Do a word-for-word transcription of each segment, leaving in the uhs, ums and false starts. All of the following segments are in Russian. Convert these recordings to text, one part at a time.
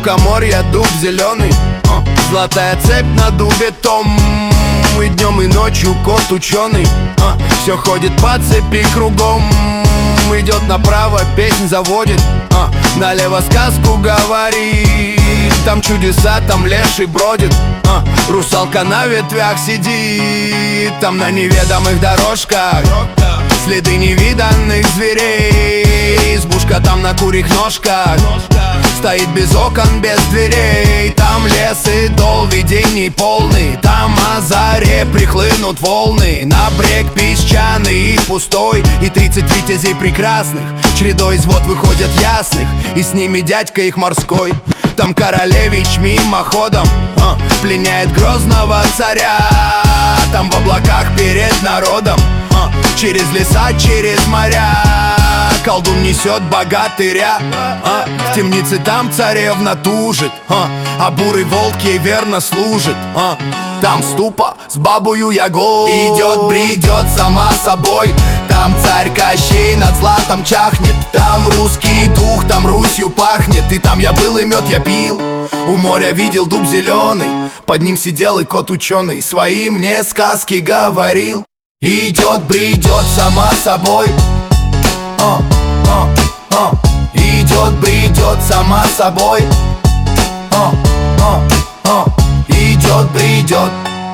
лукоморья дуб зеленый, а, золотая цепь на дубе том. И днем и ночью кот ученый, а, все ходит по цепи кругом. Идет направо, песнь заводит, а, налево сказку говорит. Там чудеса, там леший бродит, а, русалка на ветвях сидит. Там на неведомых дорожках следы невиданных зверей. Избушка там на курьих ножках стоит без окон, без дверей. Там лес и дол, видений полный. Там о заре прихлынут волны на брег песчаный и пустой. И тридцать витязей прекрасных чередой из вод выходят ясных, и с ними дядька их морской. Там королевич мимоходом а, пленяет грозного царя. Там в облаках перед народом а, через леса, через моря колдун несет богатыря, а, в темнице там царевна тужит, а, а бурый волк ей верно служит, а, там ступа с бабою Ягой идет, бредет сама собой. Там царь Кощей над златом чахнет. Там русский дух, там Русью пахнет. И там я был, и мед я пил. У моря видел дуб зеленый. Под ним сидел и кот ученый. Свои мне сказки говорил. Идет, бредет сама собой. а, а, а. Идет, бредет сама собой. а, а, а. Идет, бредет.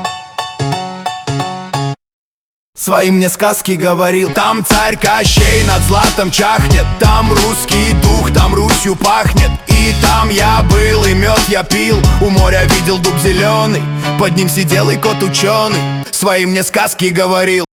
Свои мне сказки говорил. Там царь Кощей над златом чахнет. Там русский дух, там Русью пахнет. И там я был, и мед я пил. У моря видел дуб зеленый. Под ним сидел и кот ученый. Свои мне сказки говорил.